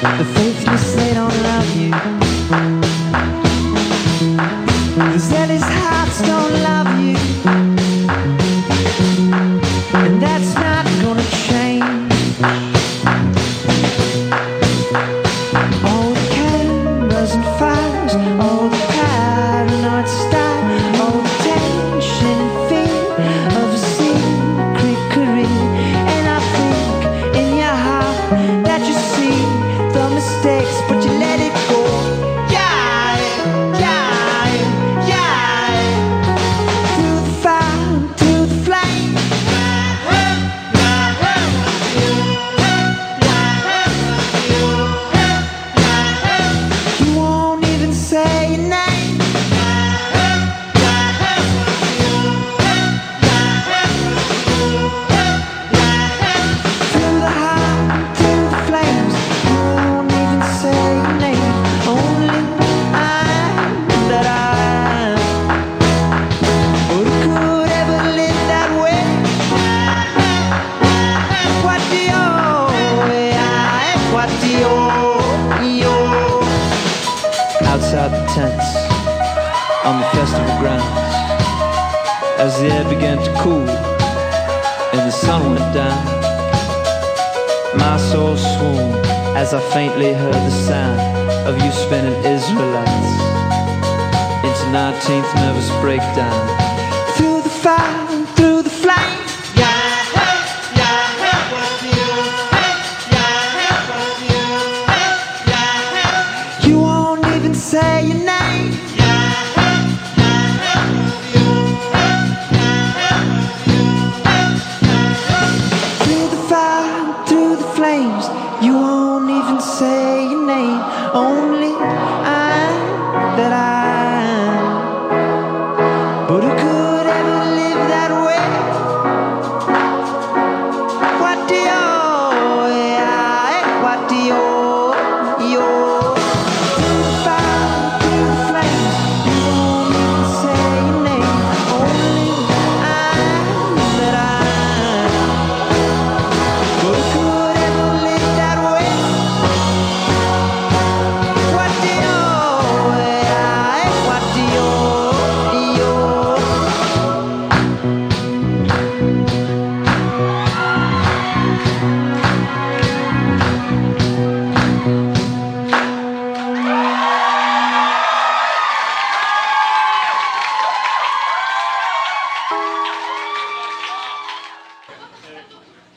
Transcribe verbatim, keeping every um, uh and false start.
The faithless, they don't love you. The zealous hearts don't love you. And that's not gonna change. All the cameras and fires, all the paranoid style, all the tension and fear of a secret career. And I think in your heart that you see the mistakes, but you let it go. Yeah, yeah, yeah. Through the fire, through the flame. You won't even say your name. Through the heart, through the flames. You won't even say your name. Only I'm that I am. Who could ever live that way? What do you, what do you, you? Outside the tents, on the festival grounds, as the air began to cool and the sun went down, my soul swooned as I faintly heard the sound of you spinning Israelites into nineteenth nervous breakdown. Through the fire, through the flame. You won't even say your name. Through the fire, through the flames. You won't even say your name. Only I that I am. But who could ever live that way? What do you, what do you